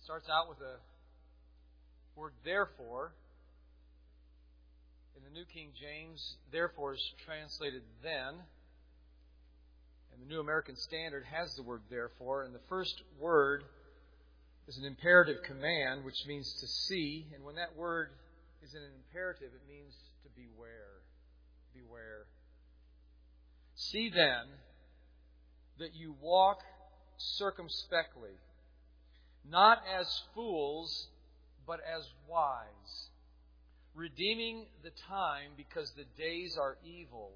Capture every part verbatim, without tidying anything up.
starts out with a word therefore. In the New King James, therefore is translated then. And the New American Standard has the word therefore. And the first word is an imperative command, which means to see. And when that word is in an imperative, it means to beware. Beware. See then that you walk circumspectly, not as fools, but as wise, redeeming the time because the days are evil.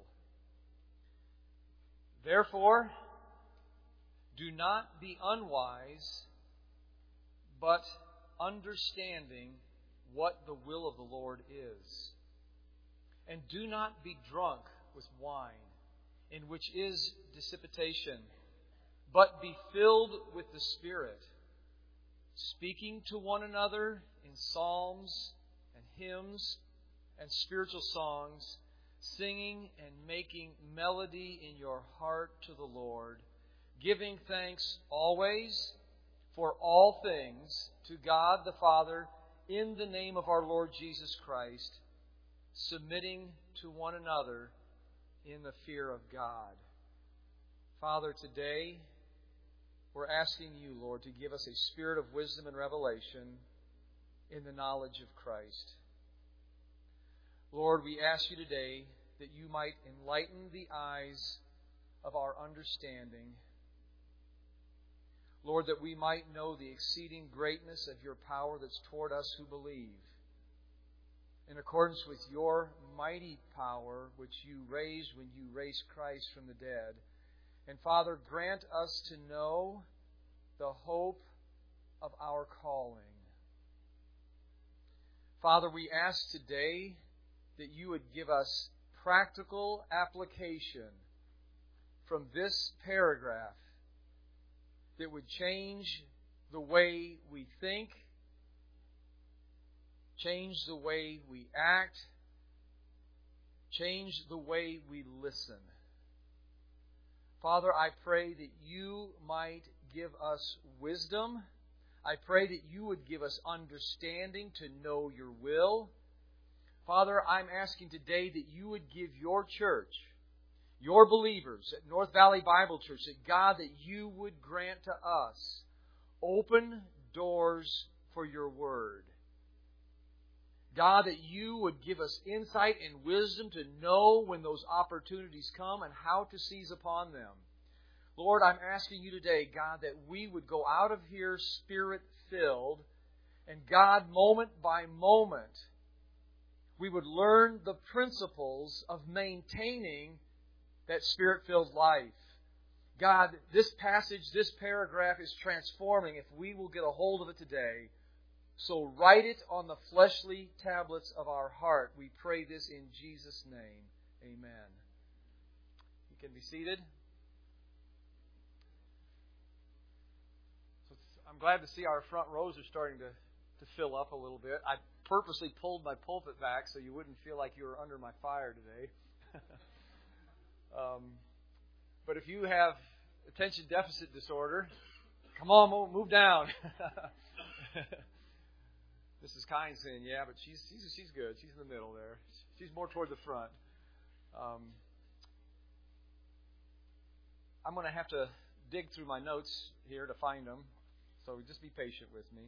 Therefore, do not be unwise, but understanding what the will of the Lord is. And do not be drunk with wine, in which is dissipation, but be filled with the Spirit, speaking to one another in psalms and hymns and spiritual songs, singing and making melody in your heart to the Lord, giving thanks always for all things to God the Father in the name of our Lord Jesus Christ, submitting to one another in the fear of God. Father, today we're asking you, Lord, to give us a spirit of wisdom and revelation in the knowledge of Christ. Lord, we ask you today that you might enlighten the eyes of our understanding. Lord, that we might know the exceeding greatness of your power that's toward us who believe, in accordance with your mighty power, which you raised when you raised Christ from the dead. And Father, grant us to know the hope of our calling. Father, we ask today that you would give us practical application from this paragraph that would change the way we think, change the way we act, change the way we listen. Father, I pray that you might give us wisdom. I pray that you would give us understanding to know your will. Father, I'm asking today that you would give your church, your believers at North Valley Bible Church, that God, that you would grant to us open doors for your word. God, that you would give us insight and wisdom to know when those opportunities come and how to seize upon them. Lord, I'm asking you today, God, that we would go out of here Spirit-filled, and God, moment by moment, we would learn the principles of maintaining that Spirit-filled life. God, this passage, this paragraph is transforming if we will get a hold of it today. So write it on the fleshly tablets of our heart. We pray this in Jesus' name. Amen. You can be seated. So I'm glad to see our front rows are starting to, to fill up a little bit. I purposely pulled my pulpit back so you wouldn't feel like you were under my fire today. um, but if you have attention deficit disorder, come on, move down. Missus Kynes saying, yeah, but she's, she's she's good. She's in the middle there. She's more toward the front. Um, I'm going to have to dig through my notes here to find them, so just be patient with me.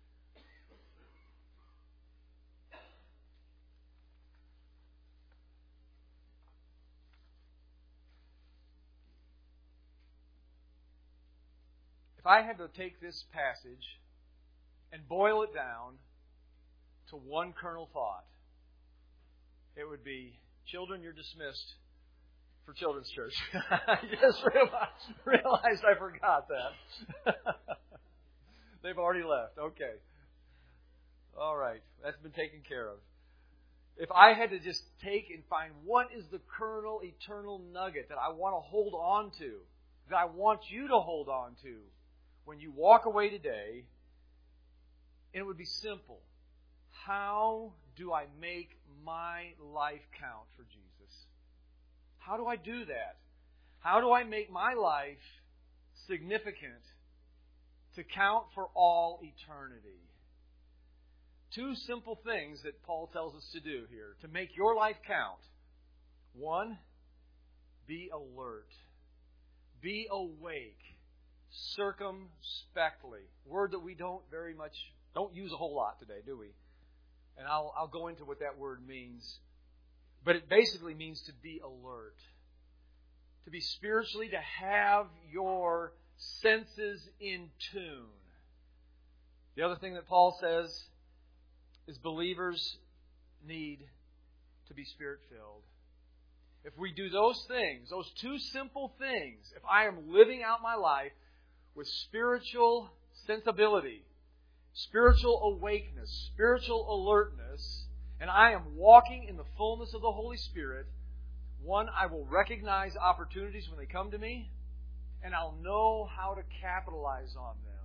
If I had to take this passage and boil it down to one kernel thought, it would be, children, you're dismissed for Children's Church. I just realized I forgot that. They've already left. Okay. All right. That's been taken care of. If I had to just take and find what is the kernel, eternal nugget that I want to hold on to, that I want you to hold on to when you walk away today, and it would be simple. How do I make my life count for Jesus? How do I do that? How do I make my life significant to count for all eternity. Two simple things that Paul tells us to do here to make your life count. One, be alert. Be awake. Circumspectly. Word that we don't very much, don't use a whole lot today, do we? And I'll, I'll go into what that word means. But it basically means to be alert. To be spiritually, to have your senses in tune. The other thing that Paul says is believers need to be Spirit-filled. If we do those things, those two simple things, if I am living out my life with spiritual sensibility, spiritual awakeness, spiritual alertness, and I am walking in the fullness of the Holy Spirit, one, I will recognize opportunities when they come to me, and I'll know how to capitalize on them.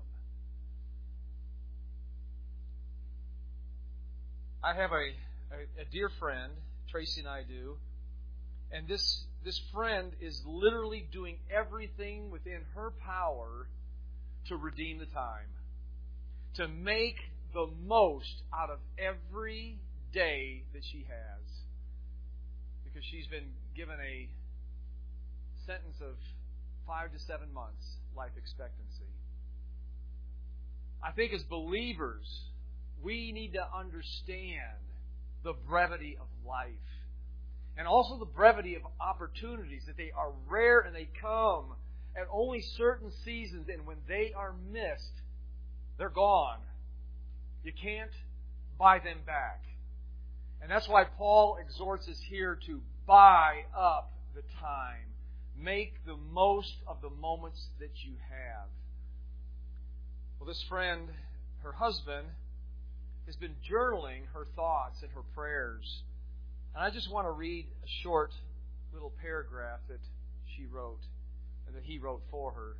I have a, a, a dear friend, Tracy and I do, and this this friend is literally doing everything within her power to redeem the time, to make the most out of every day that she has, because she's been given a sentence of five to seven months life expectancy. I think as believers, we need to understand the brevity of life. And also the brevity of opportunities, that they are rare and they come at only certain seasons. And when they are missed, they're gone. You can't buy them back. And that's why Paul exhorts us here to buy up the time. Make the most of the moments that you have. Well, this friend, her husband, has been journaling her thoughts and her prayers. And I just want to read a short little paragraph that she wrote, and that he wrote for her.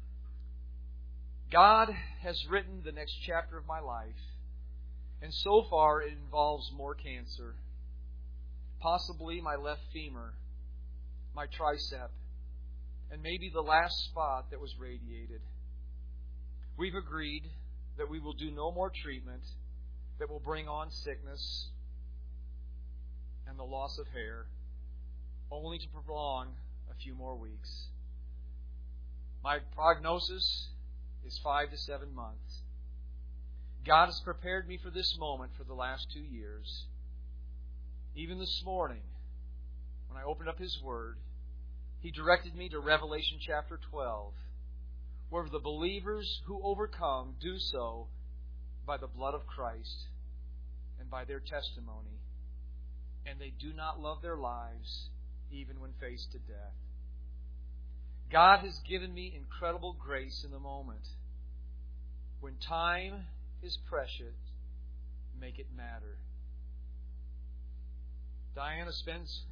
God has written the next chapter of my life, and so far it involves more cancer. Possibly my left femur, my tricep, and maybe the last spot that was radiated. We've agreed that we will do no more treatment that will bring on sickness and the loss of hair, only to prolong a few more weeks. My prognosis is five to seven months. God has prepared me for this moment for the last two years. Even this morning, when I opened up His Word, He directed me to Revelation chapter twelve, where the believers who overcome do so by the blood of Christ and by their testimony. And they do not love their lives even when faced to death. God has given me incredible grace in the moment. When time is precious, make it matter. Diana spends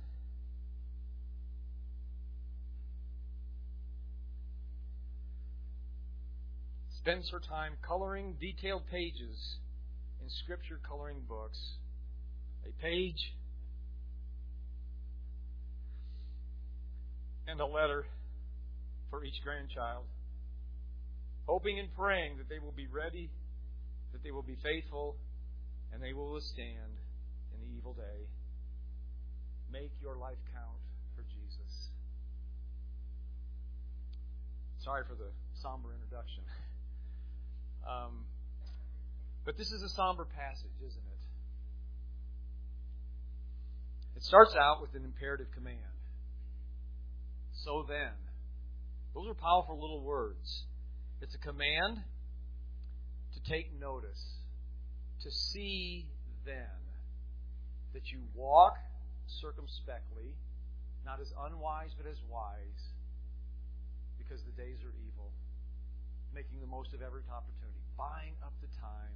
spends her time coloring detailed pages in Scripture coloring books. A page and a letter for each grandchild, hoping and praying that they will be ready, that they will be faithful, and they will withstand in the evil day. Make your life count for Jesus. Sorry for the somber introduction. um, but this is a somber passage, isn't it? It starts out with an imperative command. So then. Those are powerful little words. It's a command to take notice, to see then, that you walk circumspectly, not as unwise but as wise, because the days are evil, making the most of every opportunity, buying up the time,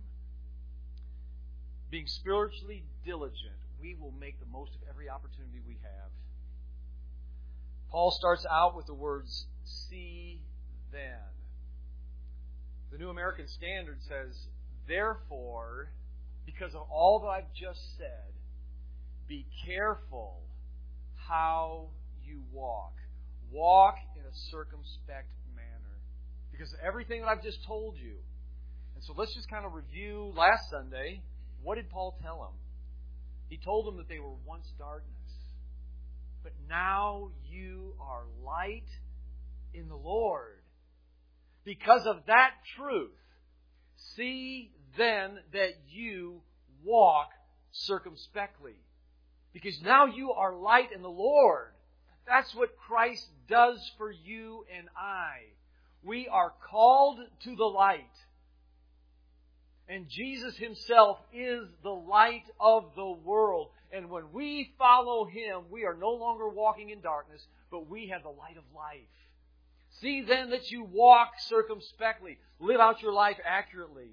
being spiritually diligent. We will make the most of every opportunity we have. Paul starts out with the words, see then. The New American Standard says, therefore, because of all that I've just said, be careful how you walk. Walk in a circumspect manner. Because of everything that I've just told you. And so let's just kind of review last Sunday. What did Paul tell them? He told them that they were once darkness. But now you are light in the Lord. Because of that truth, see then that you walk circumspectly. Because now you are light in the Lord. That's what Christ does for you and I. We are called to the light. And Jesus Himself is the light of the world. And when we follow Him, we are no longer walking in darkness, but we have the light of life. See then that you walk circumspectly. Live out your life accurately.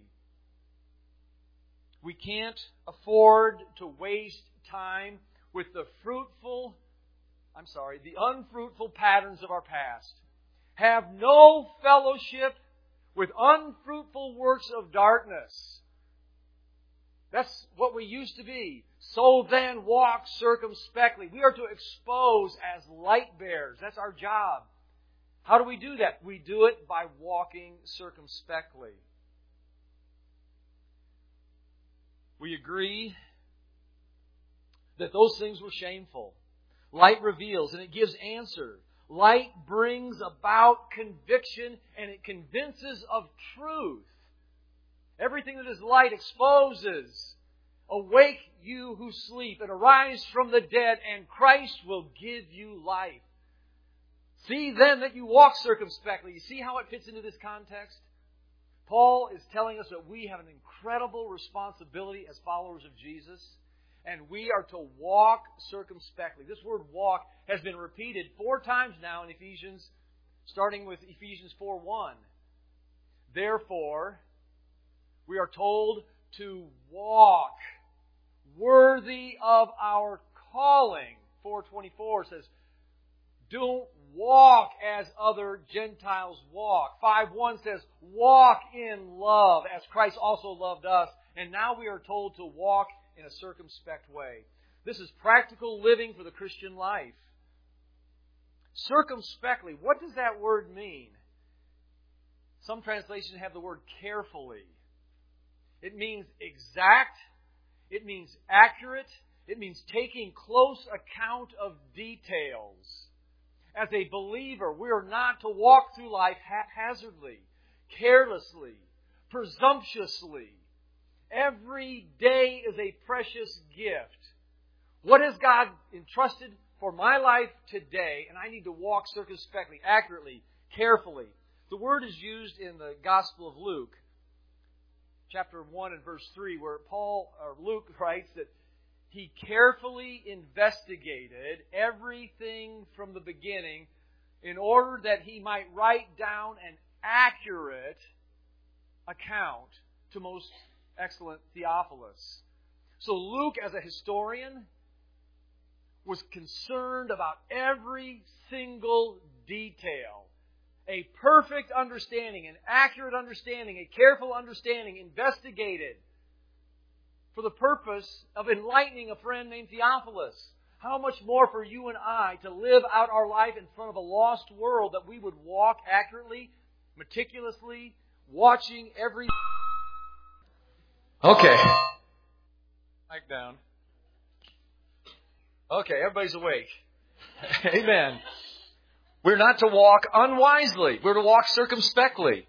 We can't afford to waste time with the fruitful, I'm sorry, the unfruitful patterns of our past. Have no fellowship with unfruitful works of darkness. That's what we used to be. So then walk circumspectly. We are to expose as light bearers. That's our job. How do we do that? We do it by walking circumspectly. We agree that those things were shameful. Light reveals and it gives answer. Light brings about conviction and it convinces of truth. Everything that is light exposes. Awake you who sleep and arise from the dead and Christ will give you life. See then that you walk circumspectly. You see how it fits into this context? Paul is telling us that we have an incredible responsibility as followers of Jesus. And we are to walk circumspectly. This word walk has been repeated four times now in Ephesians, starting with Ephesians four one. Therefore, we are told to walk worthy of our calling. four twenty-four says, don't walk as other Gentiles walk. five one says, walk in love as Christ also loved us. And now we are told to walk in a circumspect way. This is practical living for the Christian life. Circumspectly, what does that word mean? Some translations have the word carefully. It means exact. It means accurate. It means taking close account of details. As a believer, we are not to walk through life haphazardly, carelessly, presumptuously. Every day is a precious gift. What has God entrusted for my life today? And I need to walk circumspectly, accurately, carefully. The word is used in the Gospel of Luke, chapter one and verse three, where Paul or Luke writes that he carefully investigated everything from the beginning in order that he might write down an accurate account to most excellent Theophilus. So Luke, as a historian, was concerned about every single detail. A perfect understanding, an accurate understanding, a careful understanding, investigated for the purpose of enlightening a friend named Theophilus. How much more for you and I to live out our life in front of a lost world, that we would walk accurately, meticulously, watching every... Okay. Mic down. Okay, everybody's awake. Amen. We're not to walk unwisely. We're to walk circumspectly.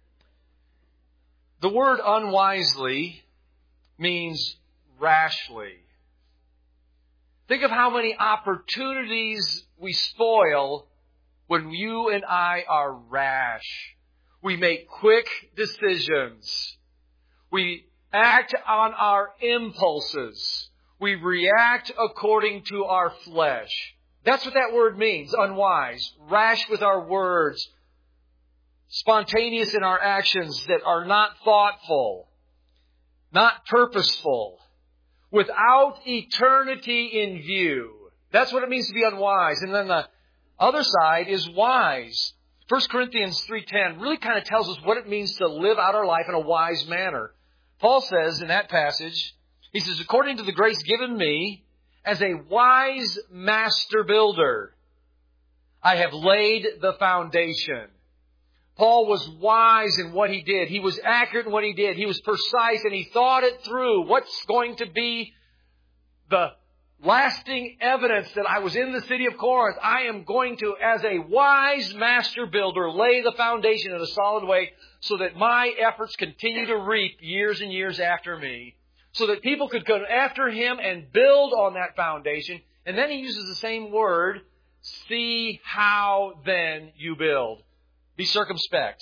The word unwisely means rashly. Think of how many opportunities we spoil when you and I are rash. We make quick decisions. We act on our impulses. We react according to our flesh. That's what that word means, unwise. Rash with our words. Spontaneous in our actions that are not thoughtful. Not purposeful. Without eternity in view. That's what it means to be unwise. And then the other side is wise. First Corinthians three ten really kind of tells us what it means to live out our life in a wise manner. Paul says in that passage, he says, according to the grace given me, as a wise master builder, I have laid the foundation. Paul was wise in what he did. He was accurate in what he did. He was precise and he thought it through. What's going to be the lasting evidence that I was in the city of Corinth? I am going to, as a wise master builder, lay the foundation in a solid way so that my efforts continue to reap years and years after me. So that people could come after him and build on that foundation. And then he uses the same word, see how then you build. Be circumspect.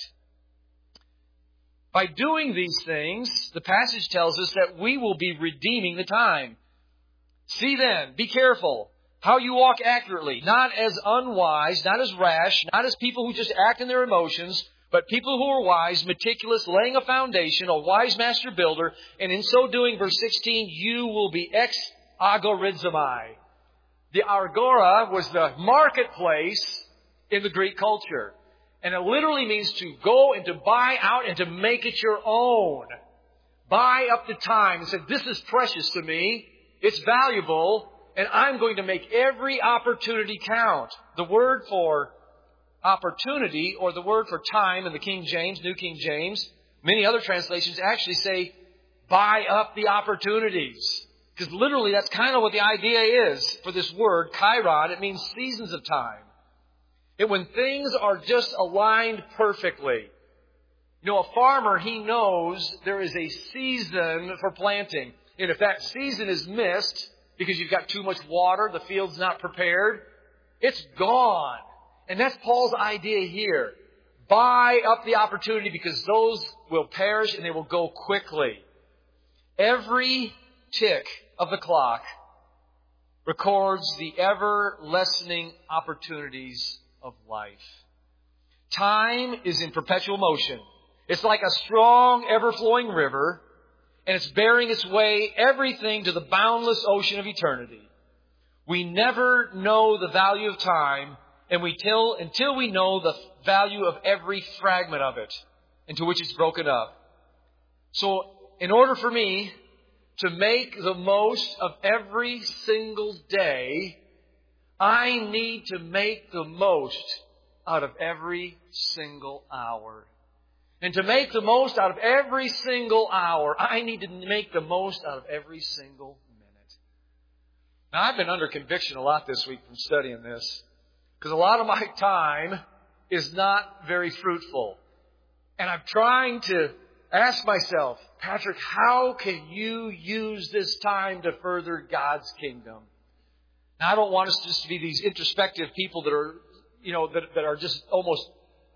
By doing these things, the passage tells us that we will be redeeming the time. See then, be careful how you walk accurately, not as unwise, not as rash, not as people who just act in their emotions, but people who are wise, meticulous, laying a foundation, a wise master builder, and in so doing, verse sixteen, you will be ex agorizomai. The agora was the marketplace in the Greek culture. And it literally means to go and to buy out and to make it your own. Buy up the time and say, this is precious to me. It's valuable. And I'm going to make every opportunity count. The word for opportunity, or the word for time in the King James, New King James, many other translations actually say, buy up the opportunities. Because literally that's kind of what the idea is for this word, kairon. It means seasons of time. And when things are just aligned perfectly. You know, a farmer, he knows there is a season for planting. And if that season is missed because you've got too much water, the field's not prepared, it's gone. And that's Paul's idea here. Buy up the opportunity because those will perish and they will go quickly. Every tick of the clock records the ever-lessening opportunities of life. Time is in perpetual motion. It's like a strong, ever-flowing river, and it's bearing its way everything to the boundless ocean of eternity. We never know the value of time and we till, until we know the value of every fragment of it into which it's broken up. So, in order for me to make the most of every single day, I need to make the most out of every single hour. And to make the most out of every single hour, I need to make the most out of every single minute. Now, I've been under conviction a lot this week from studying this, because a lot of my time is not very fruitful. And I'm trying to ask myself, Patrick, how can you use this time to further God's kingdom? Now, I don't want us just to be these introspective people that are, you know, that, that are just almost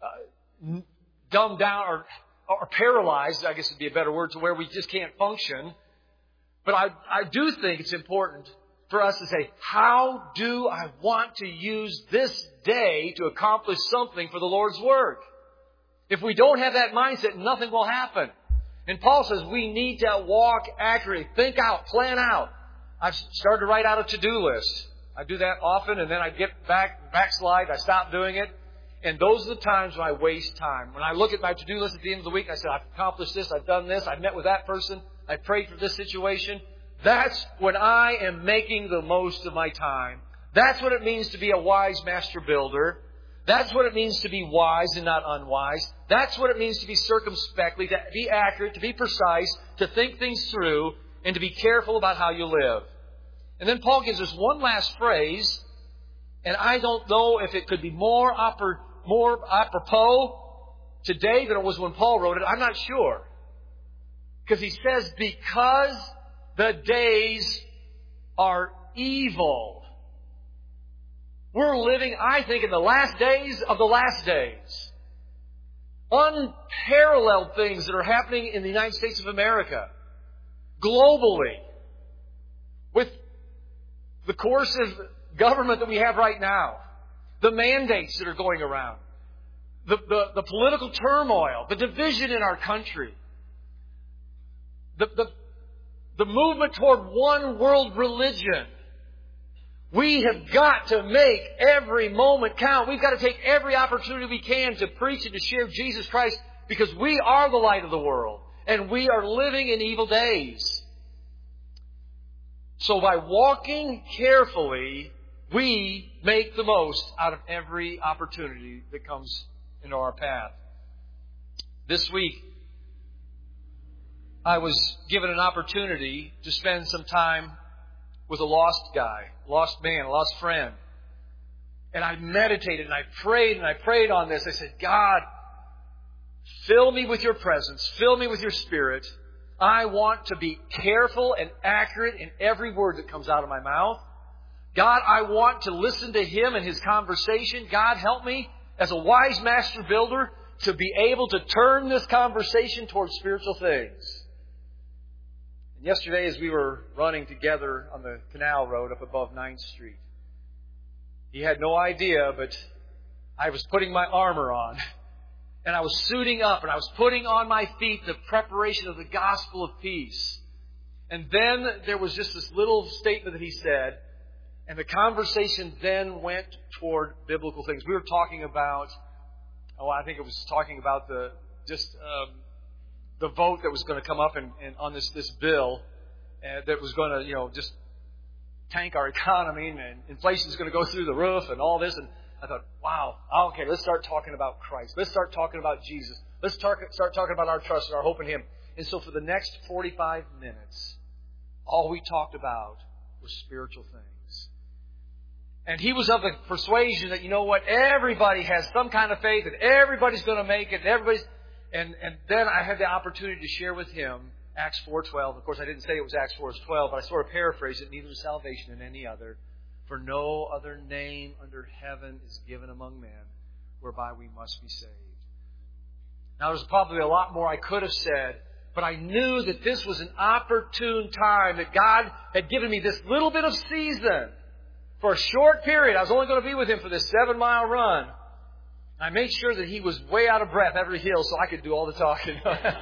uh, dumbed down or, or paralyzed, I guess would be a better word, to where we just can't function. But I, I do think it's important for us to say, how do I want to use this day to accomplish something for the Lord's work? If we don't have that mindset, nothing will happen. And Paul says we need to walk accurately, think out, plan out. I've started to write out a to-do list. I do that often, and then I get back, backslide. I stop doing it. And those are the times when I waste time. When I look at my to-do list at the end of the week, I say, I've accomplished this, I've done this, I've met with that person, I prayed for this situation. That's when I am making the most of my time. That's what it means to be a wise master builder. That's what it means to be wise and not unwise. That's what it means to be circumspectly, to be accurate, to be precise, to think things through, and to be careful about how you live. And then Paul gives us one last phrase, and I don't know if it could be more, oppor- more apropos today than it was when Paul wrote it. I'm not sure. Because he says, because the days are evil. We're living, I think, in the last days of the last days. Unparalleled things that are happening in the United States of America. Globally. With the coercive government that we have right now. The mandates that are going around. The, the, the political turmoil. The division in our country. The, the, the movement toward one world religion. We have got to make every moment count. We've got to take every opportunity we can to preach and to share Jesus Christ, because we are the light of the world and we are living in evil days. So by walking carefully, we make the most out of every opportunity that comes into our path. This week, I was given an opportunity to spend some time with a lost guy, lost man, a lost friend. And I meditated and I prayed and I prayed on this. I said, God, fill me with your presence. Fill me with your Spirit. I want to be careful and accurate in every word that comes out of my mouth. God, I want to listen to Him and His conversation. God, help me as a wise master builder to be able to turn this conversation towards spiritual things. And yesterday, as we were running together on the canal road up above ninth Street, he had no idea, but I was putting my armor on. And I was suiting up and I was putting on my feet the preparation of the gospel of peace. And then there was just this little statement that he said. And the conversation then went toward biblical things. We were talking about, oh, I think it was talking about the just um, the vote that was going to come up in, in, on this, this bill uh, that was going to, you know, just tank our economy and inflation is going to go through the roof and all this. And I thought, wow, okay, let's start talking about Christ. Let's start talking about Jesus. Let's start, start talking about our trust and our hope in Him. And so for the next forty-five minutes, all we talked about was spiritual things. And he was of the persuasion that, you know what, everybody has some kind of faith and everybody's going to make it. And everybody's, and, and then I had the opportunity to share with him Acts four twelve. Of course, I didn't say it was Acts four twelve, but I sort of paraphrased it. Neither is salvation in any other. For no other name under heaven is given among men whereby we must be saved. Now, there's probably a lot more I could have said, but I knew that this was an opportune time, that God had given me this little bit of season for a short period. I was only going to be with Him for this seven-mile run. I made sure that he was way out of breath every hill so I could do all the talking.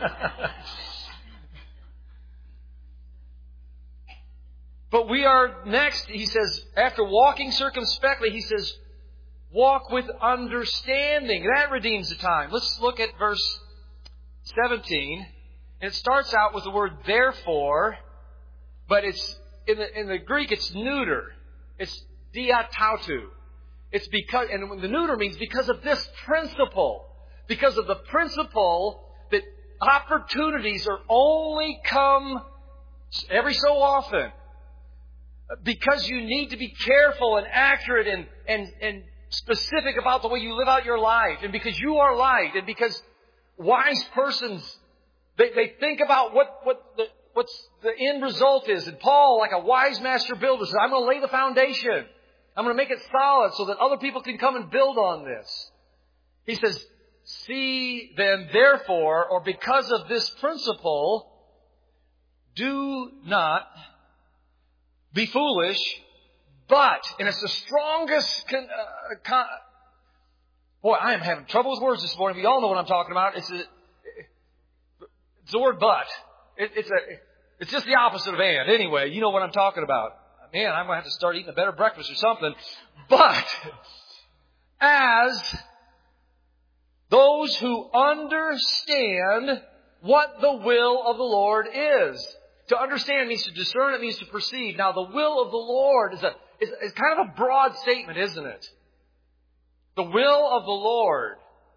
But we are next, he says, after walking circumspectly, he says, walk with understanding. That redeems the time. Let's look at verse seventeen. And it starts out with the word therefore, but it's in the, in the Greek it's neuter. It's diatautu. It's because, and the neuter means because of this principle. Because of the principle that opportunities are only come every so often. Because you need to be careful and accurate and, and, and specific about the way you live out your life. And because you are light. And because wise persons, they, they think about what, what the, what's the end result is. And Paul, like a wise master builder, said, I'm going to lay the foundation. I'm going to make it solid so that other people can come and build on this. He says, see then, therefore, or because of this principle, do not be foolish, but, and it's the strongest, con, uh, con, boy, I am having trouble with words this morning. We all know what I'm talking about. It's, a, it's the word but. It, it's, a, it's just the opposite of and. Anyway, you know what I'm talking about. Man, I'm going to have to start eating a better breakfast or something. But, as those who understand what the will of the Lord is. To understand means to discern, it means to perceive. Now, the will of the Lord is, a, is, is kind of a broad statement, isn't it? The will of the Lord.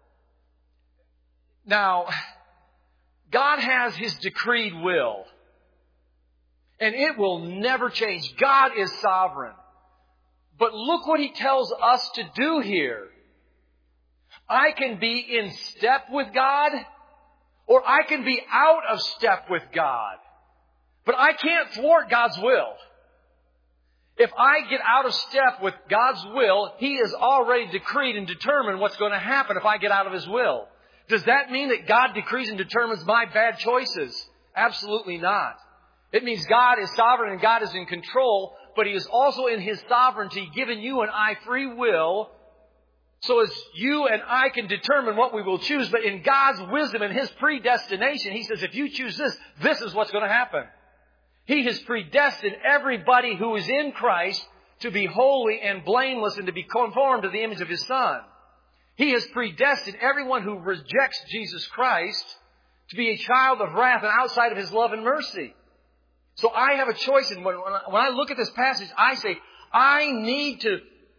Now, God has His decreed will. And it will never change. God is sovereign. But look what He tells us to do here. I can be in step with God, or I can be out of step with God. But I can't thwart God's will. If I get out of step with God's will, He has already decreed and determined what's going to happen if I get out of His will. Does that mean that God decrees and determines my bad choices? Absolutely not. It means God is sovereign and God is in control, but He is also in His sovereignty given you and I free will so as you and I can determine what we will choose. But in God's wisdom and His predestination, He says, if you choose this, this is what's going to happen. He has predestined everybody who is in Christ to be holy and blameless and to be conformed to the image of His Son. He has predestined everyone who rejects Jesus Christ to be a child of wrath and outside of His love and mercy. So I have a choice. And when, when I look at this passage, I say, I need to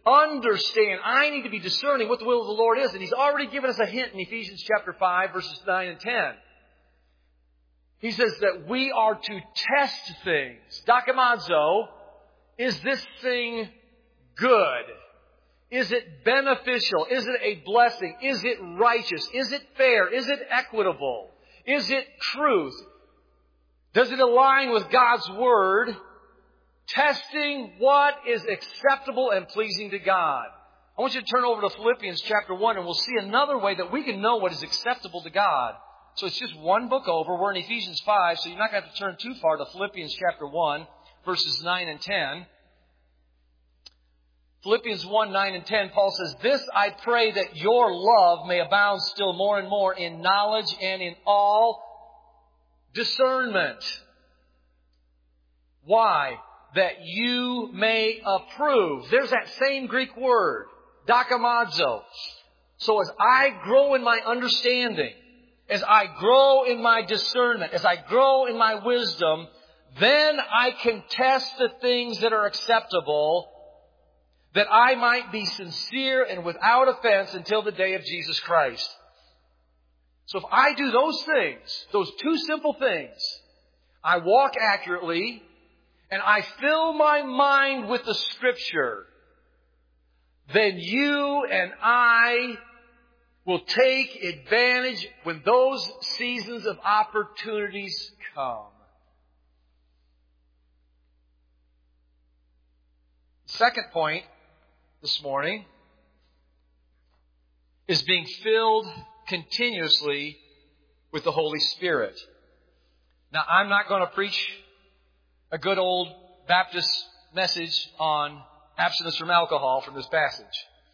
understand. I need to be discerning what the will of the Lord is. And He's already given us a hint in Ephesians chapter five, verses nine and ten. He says that we are to test things. Dokimazo, is this thing good? Is it beneficial? Is it a blessing? Is it righteous? Is it fair? Is it equitable? Is it truth? Does it align with God's Word? Testing what is acceptable and pleasing to God. I want you to turn over to Philippians chapter one, and we'll see another way that we can know what is acceptable to God. So it's just one book over. We're in Ephesians five, so you're not going to have to turn too far to Philippians chapter one, verses nine and ten. Philippians one, nine and ten, Paul says, "This I pray that your love may abound still more and more in knowledge and in all discernment." Why? That you may approve. There's that same Greek word, dokimazo. So as I grow in my understanding, as I grow in my discernment, as I grow in my wisdom, then I can test the things that are acceptable, that I might be sincere and without offense until the day of Jesus Christ. So if I do those things, those two simple things, I walk accurately, and I fill my mind with the Scripture, then you and I will take advantage when those seasons of opportunities come. Second point this morning is being filled continuously with the Holy Spirit. Now, I'm not going to preach a good old Baptist message on abstinence from alcohol from this passage.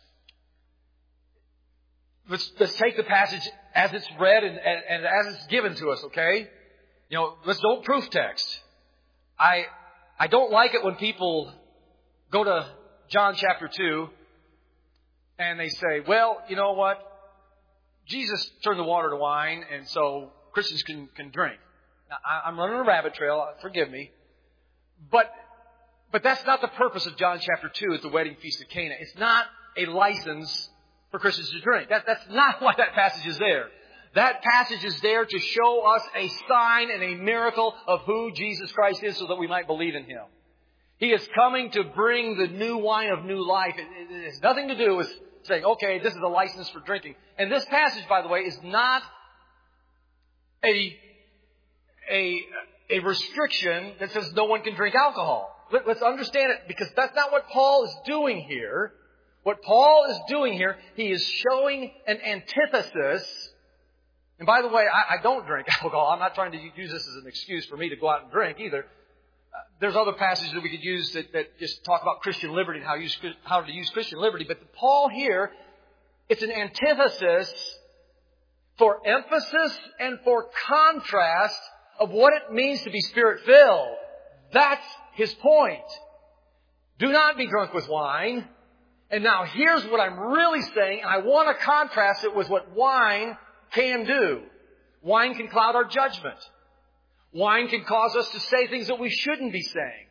Let's, let's take the passage as it's read and, and, and as it's given to us, okay? You know, let's don't proof text. I, I don't like it when people go to John chapter two and they say, well, you know what? Jesus turned the water to wine, and so Christians can, can drink. Now, I, I'm running a rabbit trail. Forgive me. But, but that's not the purpose of John chapter two at the wedding feast of Cana. It's not a license for Christians to drink. That, that's not why that passage is there. That passage is there to show us a sign and a miracle of who Jesus Christ is so that we might believe in Him. He is coming to bring the new wine of new life. It, it, it has nothing to do with saying, okay, this is a license for drinking. And this passage, by the way, is not a, a, a restriction that says no one can drink alcohol. Let, let's understand it, because that's not what Paul is doing here. What Paul is doing here, he is showing an antithesis. And by the way, I, I don't drink alcohol. I'm not trying to use this as an excuse for me to go out and drink either. Uh, there's other passages that we could use that, that just talk about Christian liberty and how, use, how to use Christian liberty. But Paul here, it's an antithesis for emphasis and for contrast of what it means to be Spirit-filled. That's his point. Do not be drunk with wine. And now here's what I'm really saying, and I want to contrast it with what wine can do. Wine can cloud our judgment. Wine can cause us to say things that we shouldn't be saying.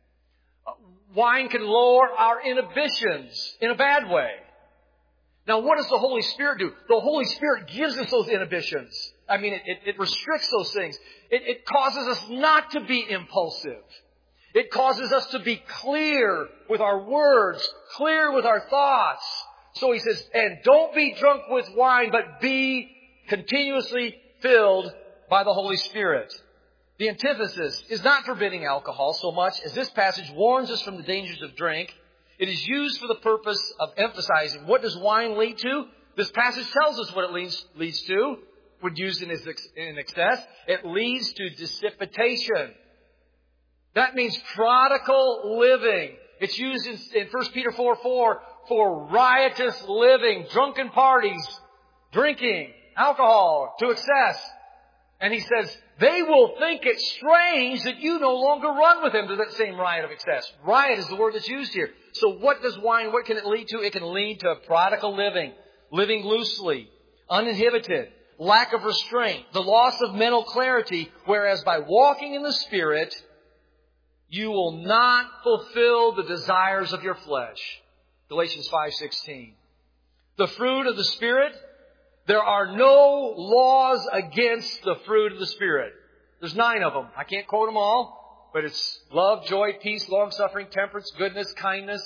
Wine can lower our inhibitions in a bad way. Now, what does the Holy Spirit do? The Holy Spirit gives us those inhibitions. I mean, it, it, it restricts those things. It, it causes us not to be impulsive. It causes us to be clear with our words, clear with our thoughts. So he says, and don't be drunk with wine, but be continuously filled by the Holy Spirit. The antithesis is not forbidding alcohol so much as this passage warns us from the dangers of drink. It is used for the purpose of emphasizing what does wine lead to. This passage tells us what it leads, leads to when used in, in excess. It leads to dissipation. That means prodigal living. It's used in, in First Peter four four for riotous living, drunken parties, drinking, alcohol to excess. And he says, they will think it strange that you no longer run with them to that same riot of excess. Riot is the word that's used here. So what does wine, what can it lead to? It can lead to prodigal living, living loosely, uninhibited, lack of restraint, the loss of mental clarity, whereas by walking in the Spirit, you will not fulfill the desires of your flesh. Galatians five sixteen. The fruit of the Spirit, there are no laws against the fruit of the Spirit. There's nine of them. I can't quote them all, but it's love, joy, peace, long-suffering, temperance, goodness, kindness,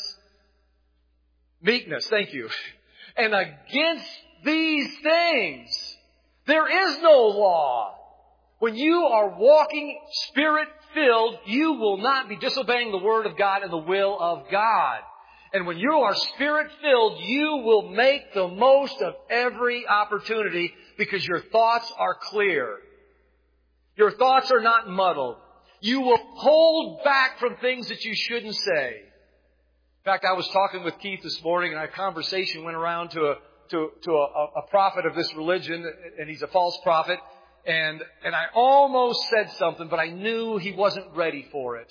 meekness. Thank you. And against these things, there is no law. When you are walking Spirit-filled, you will not be disobeying the Word of God and the will of God. And when you are Spirit-filled, you will make the most of every opportunity because your thoughts are clear. Your thoughts are not muddled. You will hold back from things that you shouldn't say. In fact, I was talking with Keith this morning, and our conversation went around to a to, to a, a prophet of this religion, and he's a false prophet. And and I almost said something, but I knew he wasn't ready for it.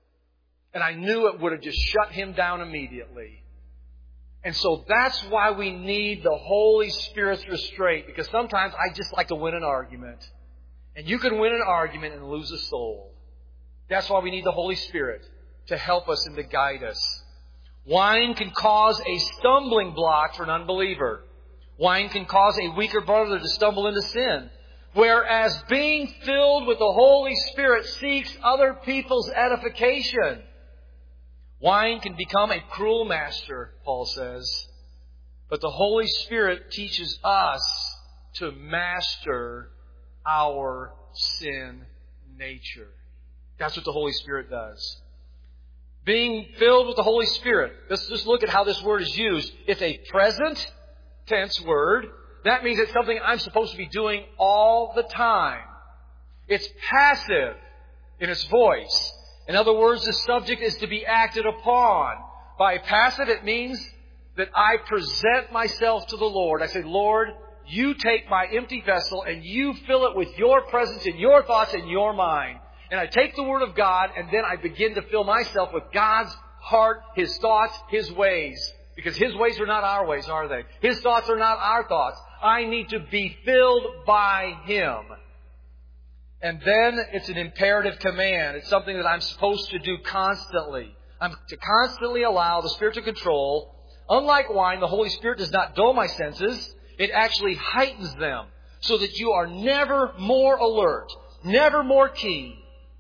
And I knew it would have just shut him down immediately. And so that's why we need the Holy Spirit's restraint, because sometimes I just like to win an argument. And you can win an argument and lose a soul. That's why we need the Holy Spirit to help us and to guide us. Wine can cause a stumbling block for an unbeliever. Wine can cause a weaker brother to stumble into sin. Whereas being filled with the Holy Spirit seeks other people's edification. Wine can become a cruel master, Paul says. But the Holy Spirit teaches us to master our sin nature. That's what the Holy Spirit does. Being filled with the Holy Spirit. Let's just look at how this word is used. It's a present tense word. That means it's something I'm supposed to be doing all the time. It's passive in its voice. In other words, the subject is to be acted upon. By passive, it means that I present myself to the Lord. I say, Lord, you take my empty vessel and you fill it with your presence and your thoughts and your mind. And I take the Word of God and then I begin to fill myself with God's heart, His thoughts, His ways. Because His ways are not our ways, are they? His thoughts are not our thoughts. I need to be filled by Him. And then it's an imperative command. It's something that I'm supposed to do constantly. I'm to constantly allow the Spirit to control. Unlike wine, the Holy Spirit does not dull my senses. It actually heightens them so that you are never more alert, never more keen,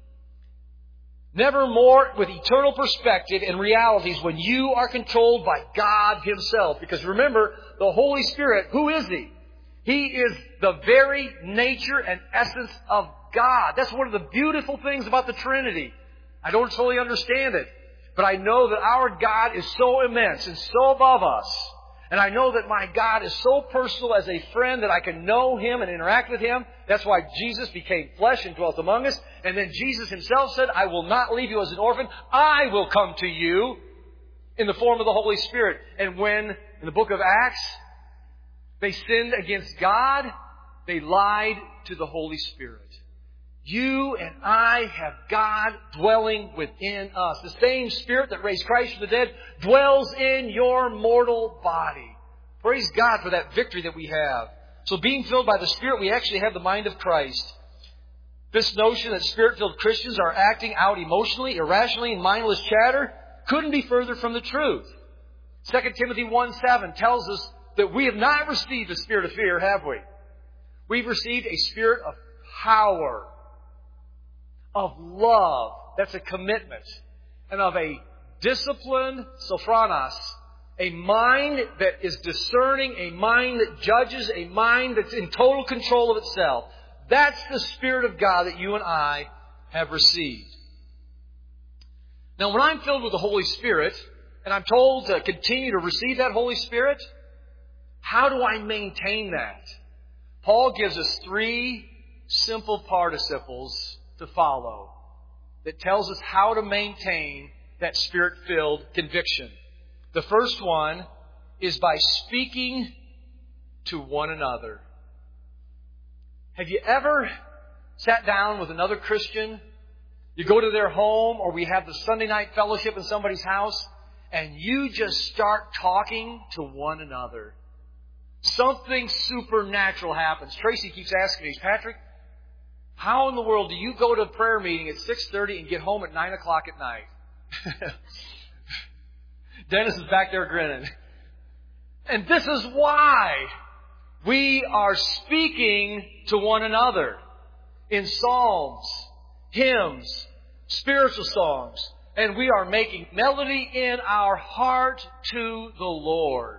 never more with eternal perspective and realities when you are controlled by God Himself. Because remember, the Holy Spirit, who is He? He is the very nature and essence of God. That's one of the beautiful things about the Trinity. I don't fully understand it, but I know that our God is so immense and so above us. And I know that my God is so personal as a friend that I can know Him and interact with Him. That's why Jesus became flesh and dwelt among us. And then Jesus Himself said, I will not leave you as an orphan. I will come to you in the form of the Holy Spirit. And when, in the book of Acts, they sinned against God, they lied to the Holy Spirit. You and I have God dwelling within us. The same Spirit that raised Christ from the dead dwells in your mortal body. Praise God for that victory that we have. So being filled by the Spirit, we actually have the mind of Christ. This notion that Spirit-filled Christians are acting out emotionally, irrationally, in mindless chatter couldn't be further from the truth. Second Timothy one seven tells us that we have not received a spirit of fear, have we? We've received a spirit of power, of love, that's a commitment, and of a disciplined sophronos, a mind that is discerning, a mind that judges, a mind that's in total control of itself. That's the Spirit of God that you and I have received. Now, when I'm filled with the Holy Spirit, and I'm told to continue to receive that Holy Spirit, how do I maintain that? Paul gives us three simple participles to follow that tells us how to maintain that Spirit-filled conviction. The first one is by speaking to one another. Have you ever sat down with another Christian? You go to their home, or we have the Sunday night fellowship in somebody's house, and you just start talking to one another. Something supernatural happens. Tracy keeps asking me, Patrick, how in the world do you go to a prayer meeting at six thirty and get home at nine o'clock at night? Dennis is back there grinning. And this is why we are speaking to one another in psalms, hymns, spiritual songs, and we are making melody in our heart to the Lord.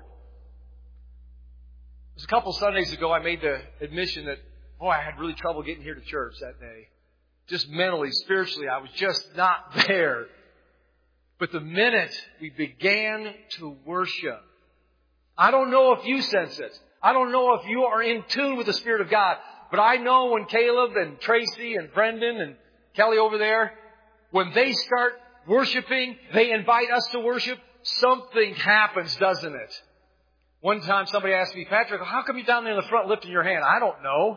It was a couple Sundays ago I made the admission that, boy, I had really trouble getting here to church that day. Just mentally, spiritually, I was just not there. But the minute we began to worship, I don't know if you sense it. I don't know if you are in tune with the Spirit of God. But I know when Caleb and Tracy and Brendan and Kelly over there, when they start worshiping, they invite us to worship, something happens, doesn't it? One time somebody asked me, Patrick, how come you're down there in the front lifting your hand? I don't know.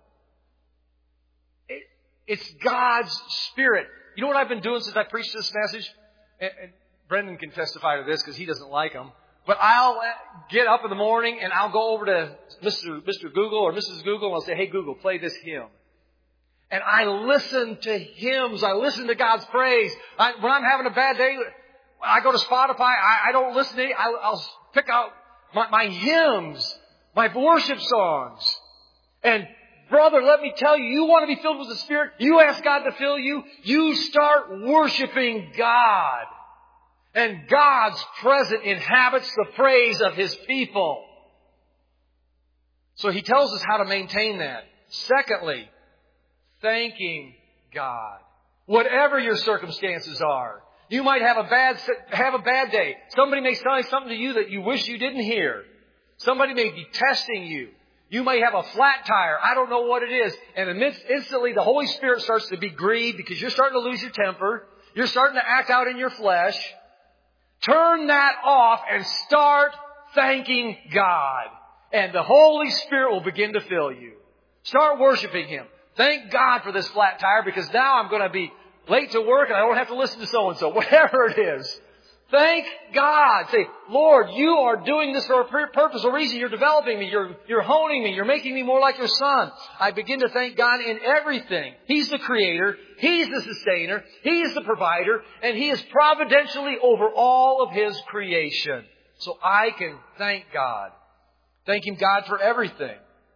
It, it's God's Spirit. You know what I've been doing since I preached this message? And, and Brendan can testify to this because he doesn't like them. But I'll get up in the morning and I'll go over to Mister Mister Google or Missus Google and I'll say, hey, Google, play this hymn. And I listen to hymns. I listen to God's praise. I, when I'm having a bad day, I go to Spotify. I, I don't listen to any. I, I'll pick out my, my hymns, my worship songs. And brother, let me tell you, you want to be filled with the Spirit? You ask God to fill you. You start worshiping God. And God's presence inhabits the praise of His people. So He tells us how to maintain that. Secondly, thanking God. Whatever your circumstances are. You might have a bad, have a bad day. Somebody may say something to you that you wish you didn't hear. Somebody may be testing you. You may have a flat tire. I don't know what it is. And amidst, instantly the Holy Spirit starts to be grieved because you're starting to lose your temper. You're starting to act out in your flesh. Turn that off and start thanking God. And the Holy Spirit will begin to fill you. Start worshiping Him. Thank God for this flat tire because now I'm going to be late to work and I don't have to listen to so-and-so. Whatever it is. Thank God. Say, Lord, you are doing this for a purpose, a reason. You're developing me. You're, you're honing me. You're making me more like your Son. I begin to thank God in everything. He's the Creator. He's the Sustainer. He's the Provider. And He is providentially over all of His creation. So I can thank God. Thanking God for everything.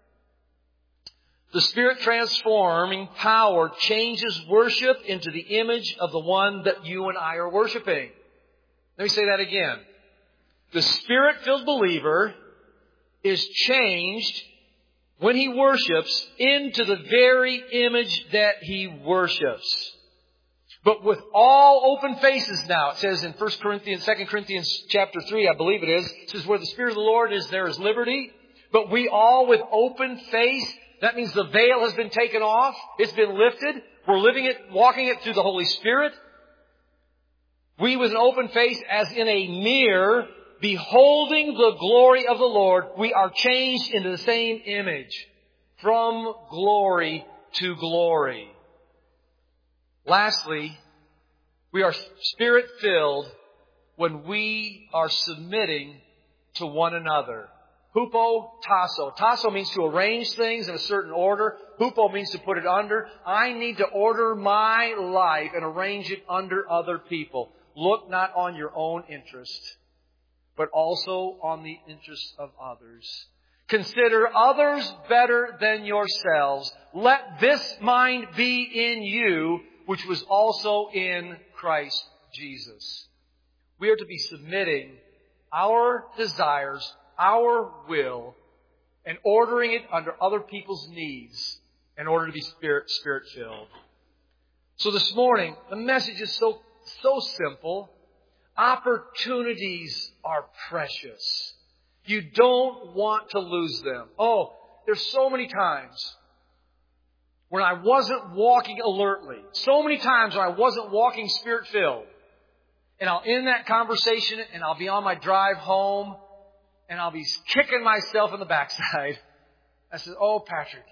The Spirit transforming power changes worship into the image of the one that you and I are worshiping. Let me say that again. The Spirit-filled believer is changed when he worships into the very image that he worships. But with all open faces now, it says in First Corinthians, Second Corinthians chapter three, I believe it is, it says where the Spirit of the Lord is, there is liberty. But we all with open face, that means the veil has been taken off. It's been lifted. We're living it, walking it through the Holy Spirit. We with an open face as in a mirror, beholding the glory of the Lord, we are changed into the same image. From glory to glory. Lastly, we are Spirit-filled when we are submitting to one another. Hupo, tasso. Tasso means to arrange things in a certain order. Hupo means to put it under. I need to order my life and arrange it under other people. Look not on your own interest, but also on the interests of others. Consider others better than yourselves. Let this mind be in you, which was also in Christ Jesus. We are to be submitting our desires, our will, and ordering it under other people's needs in order to be spirit, spirit-filled. So this morning, the message is so So simple. Opportunities are precious. You don't want to lose them. Oh, there's so many times when I wasn't walking alertly. So many times when I wasn't walking Spirit-filled. And I'll end that conversation and I'll be on my drive home and I'll be kicking myself in the backside. I said, oh, Patrick,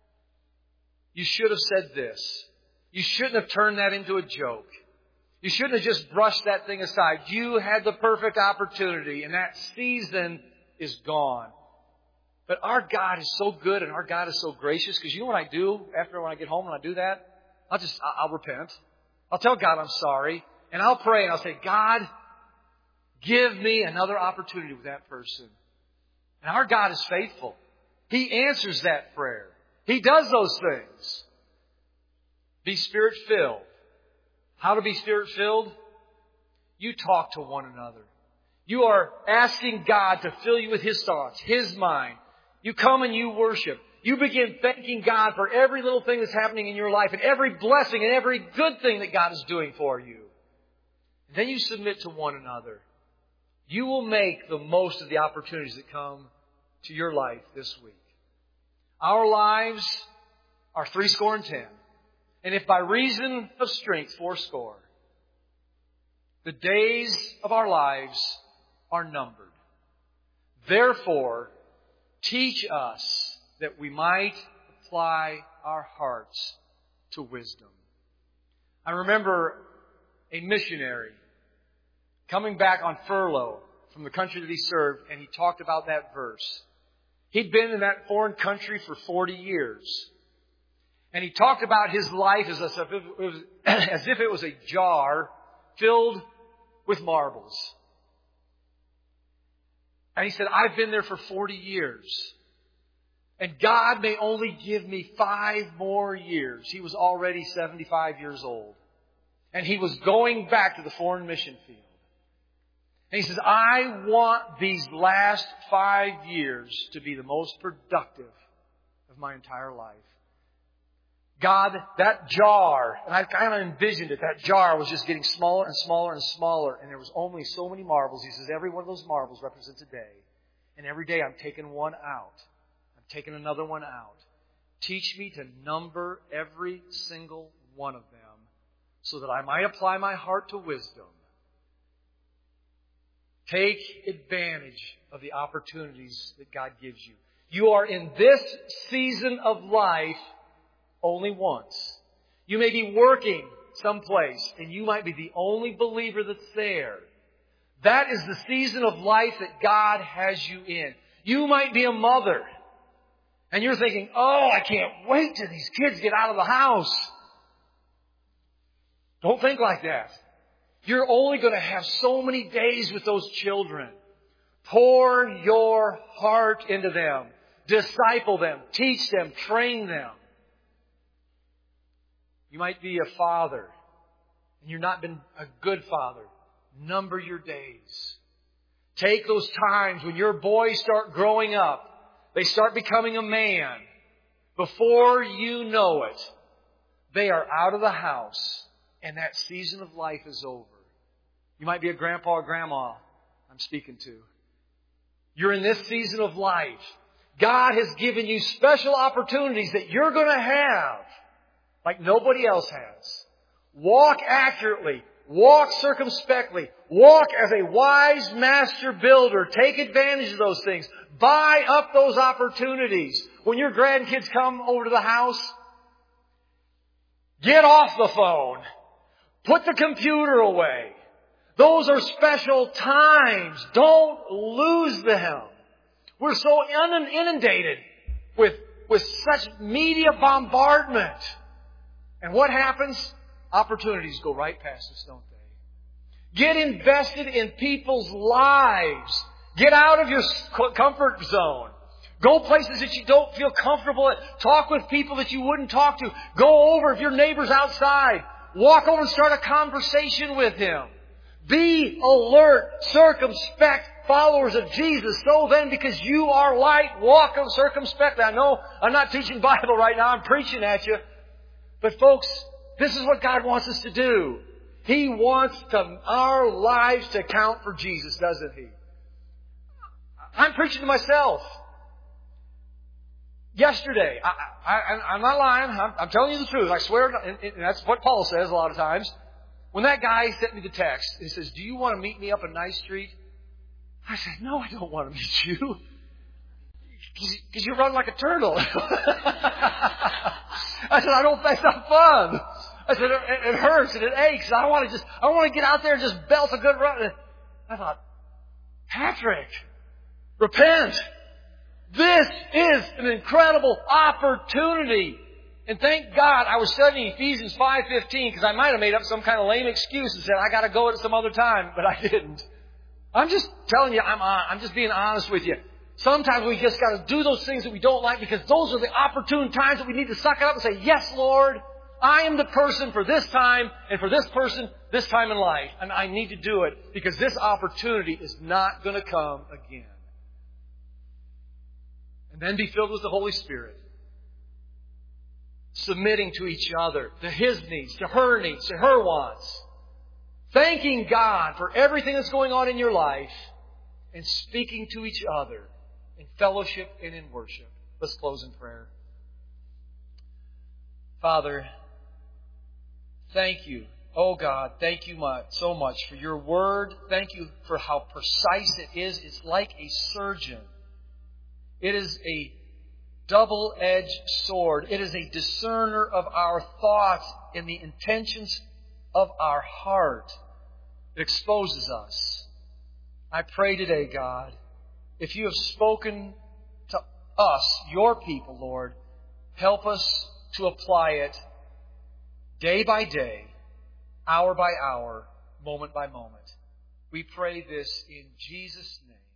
you should have said this. You shouldn't have turned that into a joke. You shouldn't have just brushed that thing aside. You had the perfect opportunity, and that season is gone. But our God is so good, and our God is so gracious, because you know what I do after when I get home and I do that? I'll just, I'll repent. I'll tell God I'm sorry, and I'll pray, and I'll say, God, Give me another opportunity with that person. And our God is faithful. He answers that prayer. He does those things. Be Spirit-filled. How to be Spirit-filled? You talk to one another. You are asking God to fill you with His thoughts, His mind. You come and you worship. You begin thanking God for every little thing that's happening in your life and every blessing and every good thing that God is doing for you. And then you submit to one another. You will make the most of the opportunities that come to your life this week. Our lives are three score and ten. And if by reason of strength, four score, the days of our lives are numbered. Therefore, teach us that we might apply our hearts to wisdom. I remember a missionary coming back on furlough from the country that he served, and he talked about that verse. He'd been in that foreign country for forty years. And he talked about his life as if it was, as if it was a jar filled with marbles. And he said, I've been there for forty years. And God may only give me five more years. He was already seventy-five years old. And he was going back to the foreign mission field. And he says, I want these last five years to be the most productive of my entire life. God, that jar, and I kind of envisioned it, that jar was just getting smaller and smaller and smaller, and there was only so many marbles. He says, every one of those marbles represents a day. And every day I'm taking one out. I'm taking another one out. Teach me to number every single one of them so that I might apply my heart to wisdom. Take advantage of the opportunities that God gives you. You are in this season of life only once. You may be working someplace and you might be the only believer that's there. That is the season of life that God has you in. You might be a mother and you're thinking, oh, I can't wait till these kids get out of the house. Don't think like that. You're only going to have so many days with those children. Pour your heart into them. Disciple them. Teach them. Train them. You might be a father and you've not been a good father. Number your days. Take those times when your boys start growing up. They start becoming a man. Before you know it, they are out of the house and that season of life is over. You might be a grandpa or grandma I'm speaking to. You're in this season of life. God has given you special opportunities that you're going to have like nobody else has. Walk accurately. Walk circumspectly. Walk as a wise master builder. Take advantage of those things. Buy up those opportunities. When your grandkids come over to the house, get off the phone. Put the computer away. Those are special times. Don't lose them. We're so inundated with, with such media bombardment. And what happens? Opportunities go right past us, don't they? Get invested in people's lives. Get out of your comfort zone. Go places that you don't feel comfortable at. Talk with people that you wouldn't talk to. Go over if your neighbor's outside. Walk over and start a conversation with him. Be alert, circumspect followers of Jesus. So then, because you are light, walk circumspectly. I know I'm not teaching Bible right now. I'm preaching at you. But folks, this is what God wants us to do. He wants to, our lives to count for Jesus, doesn't He? I'm preaching to myself. Yesterday, I, I, I'm not lying. I'm, I'm telling you the truth. I swear, and, and that's what Paul says a lot of times. When that guy sent me the text, he says, do you want to meet me up on Ninth Street? I said, no, I don't want to meet you. Because you run like a turtle. I said, I don't, that's not fun. I said, it, it hurts and it aches. I want to just, I want to get out there and just belt a good run. And I thought, Patrick, repent. This is an incredible opportunity. And thank God I was studying Ephesians five fifteen because I might have made up some kind of lame excuse and said, I got to go at some other time, but I didn't. I'm just telling you, I'm on, I'm just being honest with you. Sometimes we just got to do those things that we don't like because those are the opportune times that we need to suck it up and say, yes, Lord, I am the person for this time and for this person this time in life. And I need to do it because this opportunity is not going to come again. And then be filled with the Holy Spirit. Submitting to each other, to His needs, to her needs, to her wants. Thanking God for everything that's going on in your life and speaking to each other in fellowship and in worship. Let's close in prayer. Father, thank you. Oh God, thank you much, so much for your word. Thank you for how precise it is. It's like a surgeon. It is a double-edged sword. It is a discerner of our thoughts and the intentions of our heart. It exposes us. I pray today, God, if you have spoken to us, your people, Lord, help us to apply it day by day, hour by hour, moment by moment. We pray this in Jesus' name.